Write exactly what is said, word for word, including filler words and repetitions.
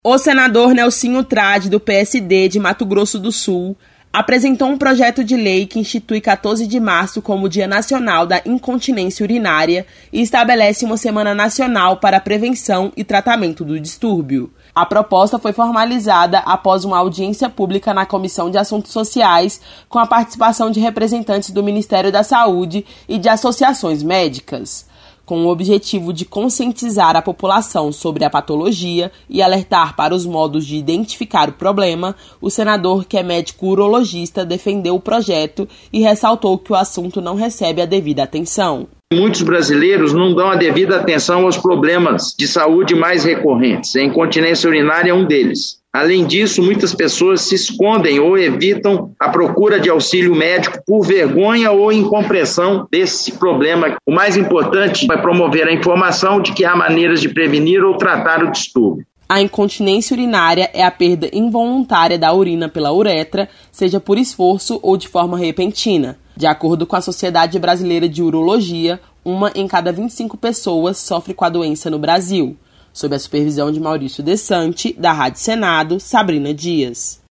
O senador Nelsinho Trade, do P S D de Mato Grosso do Sul, apresentou um projeto de lei que institui quatorze de março como Dia Nacional da Incontinência Urinária e estabelece uma Semana Nacional para a Prevenção e Tratamento do Distúrbio. A proposta foi formalizada após uma audiência pública na Comissão de Assuntos Sociais, com a participação de representantes do Ministério da Saúde e de associações médicas. Com o objetivo de conscientizar a população sobre a patologia e alertar para os modos de identificar o problema, o senador, que é médico urologista, defendeu o projeto e ressaltou que o assunto não recebe a devida atenção. Muitos brasileiros não dão a devida atenção aos problemas de saúde mais recorrentes. A incontinência urinária é um deles. Além disso, muitas pessoas se escondem ou evitam a procura de auxílio médico por vergonha ou incompreensão desse problema. O mais importante é promover a informação de que há maneiras de prevenir ou tratar o distúrbio. A incontinência urinária é a perda involuntária da urina pela uretra, seja por esforço ou de forma repentina. De acordo com a Sociedade Brasileira de Urologia, uma em cada vinte e cinco pessoas sofre com a doença no Brasil. Sob a supervisão de Maurício Desante, da Rádio Senado, Sabrina Dias.